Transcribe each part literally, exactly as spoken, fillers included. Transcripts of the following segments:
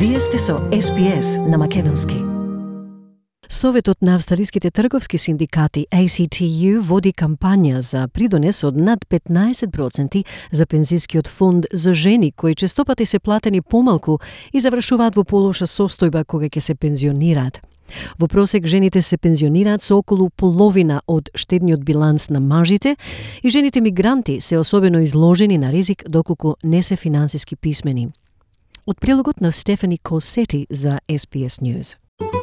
Вие сте со Ес Би Ес на Македонски. Советот на австралиските трговски синдикати А Си Ти Ю води кампања за придонес од над петнаесет проценти за пензискиот фонд за жени кои честопати се платени помалку и завршуваат во полоша состојба кога ќе се пензионираат. Во просек жените се пензионираат со околу половина од штедниот биланс на мажите и жените мигранти се особено изложени на ризик доколку не се финансиски писмени. Од прилогот на Стефани Косети за Ес Би Ес News.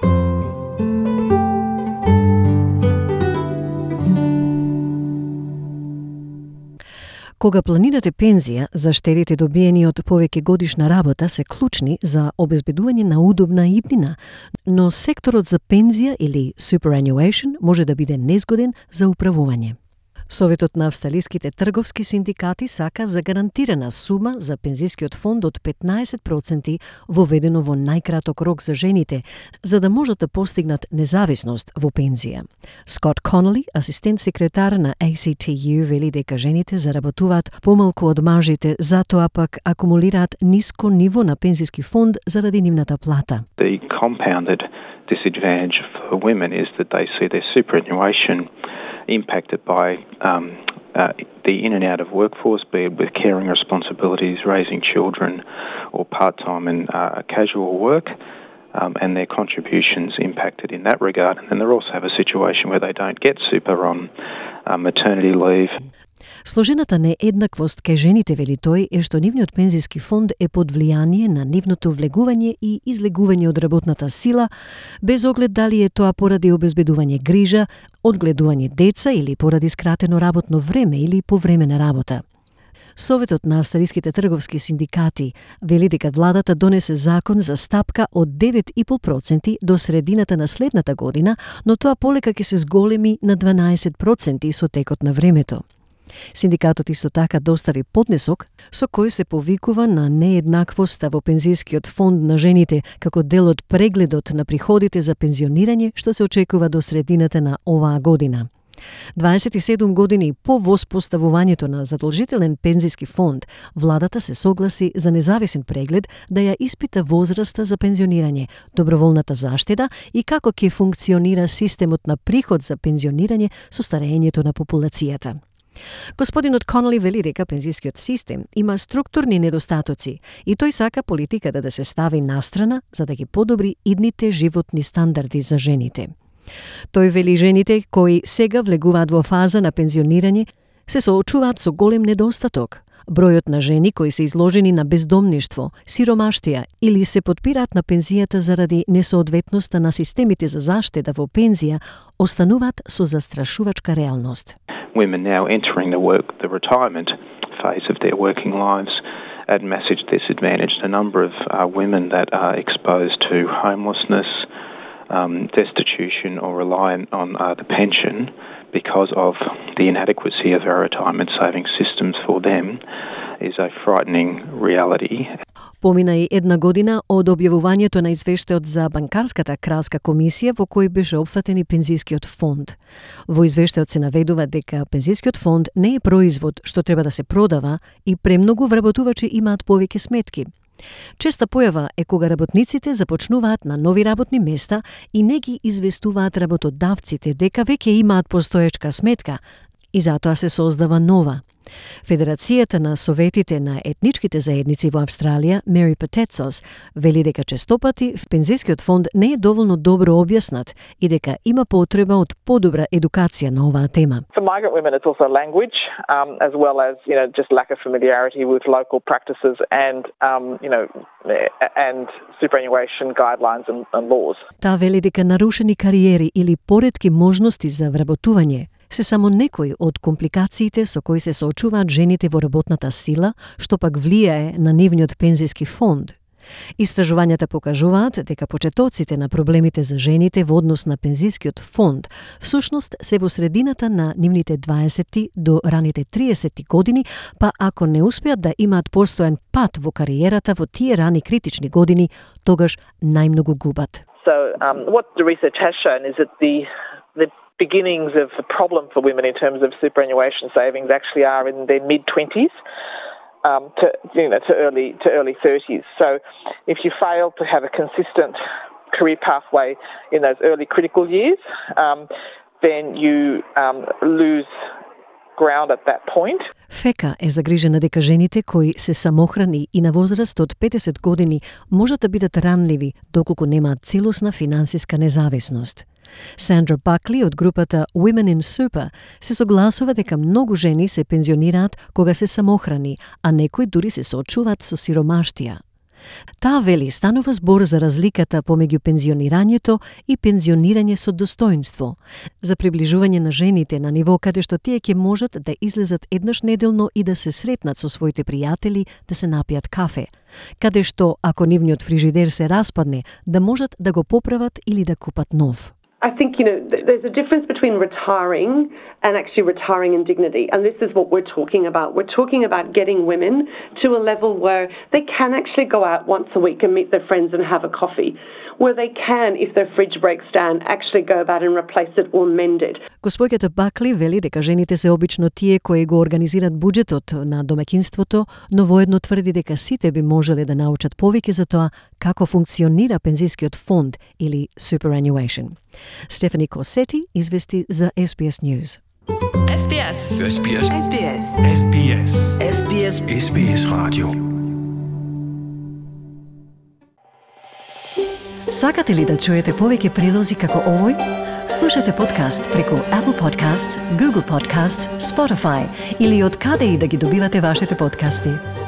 Кога планирате пензија, заштедите добиени од повеќе годишна работа се клучни за обезбедување на удобна иднина, но секторот за пензија или superannuation може да биде незгоден за управување. Советот на австралиските трговски синдикати сака за гарантирана сума за пензискиот фонд од петнаесет проценти воведено во најкраток рок за жените, за да можат да постигнат независност во пензија. Скот Коноли, асистент секретар на А Си Ти Ю, вели дека жените заработуваат помалку од мажите, затоа пак акумулираат ниско ниво на пензиски фонд заради нивната плата. The compounded disadvantage for women is that they see their superannuation impacted by um, uh, the in and out of workforce, be it with caring responsibilities, raising children, or part-time and uh, casual work, um, and their contributions impacted in that regard. And then they also have a situation where they don't get super on uh, maternity leave. Сложената нееднаквост кај жените, вели тој, е што нивниот пензиски фонд е под влијание на нивното влегување и излегување од работната сила, без оглед дали е тоа поради обезбедување грижа, одгледување деца или поради скратено работно време или по време на работа. Советот на австралиските трговски синдикати вели дека владата донесе закон за стапка од девет и пол проценти до средината на следната година, но тоа полека ќе се зголеми на дванаесет проценти со текот на времето. Синдикатот исто така достави поднесок со кој се повикува на нееднаквоста во пензискиот фонд на жените како дел од прегледот на приходите за пензионирање што се очекува до средината на оваа година. дваесет и седум години по воспоставувањето на задолжителен пензиски фонд, владата се согласи за независен преглед да ја испита возраста за пензионирање, доброволната заштеда и како ќе функционира системот на приход за пензионирање со старењето на популацијата. Господинот Коноли вели дека пензискиот систем има структурни недостатоци и тој сака политиката да се стави настрана за да ги подобри идните животни стандарди за жените. Тој вели жените кои сега влегуваат во фаза на пензионирање се соочуваат со голем недостаток. Бројот на жени кои се изложени на бездомништво, сиромаштија или се подпираат на пензијата заради несоодветноста на системите за заштеда во пензија остануваат со застрашувачка реалност. Women now entering the work, the retirement phase of their working lives at massive disadvantage. A number of uh, women that are exposed to homelessness, um, destitution or reliant on uh, the pension because of the inadequacy of our retirement saving systems for them is a frightening reality. Помина и една година од објавувањето на извештајот за банкарската кралска комисија во кој беше опфатен и пензискиот фонд. Во извештајот се наведува дека пензискиот фонд не е производ што треба да се продава и премногу вработувачи имаат повеќе сметки. Честа појава е кога работниците започнуваат на нови работни места и не ги известуваат работодавците дека веќе имаат постоечка сметка и затоа се создава нова. Федерацијата на советите на етничките заедници во Австралија, Мери Патецос, вели дека честопати пензискиот фонд не е доволно добро објаснат и дека има потреба од подобра едукација на оваа тема. For migrant women, it's also language, um, as well as, you know, just lack of familiarity with local practices and, um, you know, and superannuation guidelines and, and laws. Таа вели дека нарушени кариери или поретки можности за вработување се само некои од компликациите со кои се соочуваат жените во работната сила, што пак влијае на нивниот пензиски фонд. Истражувањата покажуваат дека почетоците на проблемите за жените во однос на пензискиот фонд всушност се во средината на нивните дваесетти до раните триесетти години, па ако не успеат да имаат постојан пат во кариерата во тие рани критични години, тогаш најмногу губат. So um, what the research has shown is that the the beginnings of the problem for women in terms of superannuation savings actually are in their mid-twenties. um, to you know to early to early thirties. So if you fail to have a consistent career pathway in those early critical years, um, then you um, lose ground at that point. Фека е загрижена дека жените кои се самохрани и на возраст од петдесет години можат да бидат ранливи доколку немаат целосна финансиска независност. Сандра Бакли од групата Women in Super се согласува дека многу жени се пензионираат кога се самохрани, а некои дури се соочуваат со сиромаштија. Таа вели станува збор за разликата помеѓу пензионирањето и пензионирање со достоинство, за приближување на жените на ниво каде што тие ќе можат да излезат еднаш неделно и да се сретнат со своите пријатели да се напијат кафе, каде што ако нивниот фрижидер се распадне, да можат да го поправат или да купат нов. I think, you know, th- there's a difference between retiring and actually retiring in dignity. And this is what we're talking about. We're talking about getting women to a level where they can actually go out once a week and meet their friends and have a coffee. Where they can, if their fridge breaks down, actually go about and replace it or mend it. Господјата Бакли вели дека жените се обично тие кои го организираат буџетот на домаќинството, но воедно тврди дека сите би можеле да научат повеќе за тоа како функционира пензискиот фонд или superannuation. Стефани Косети извести за Ес Би Ес News. Ес Би Ес. Ес Би Ес. Ес Би Ес. Ес Би Ес. Ес Би Ес. Ес Би Ес Radio. Сакате ли да чуете повеќе прилози како овој? Слушате подкаст преку Apple Podcasts, Google Podcasts, Spotify или од каде и да ги добивате вашите подкасти.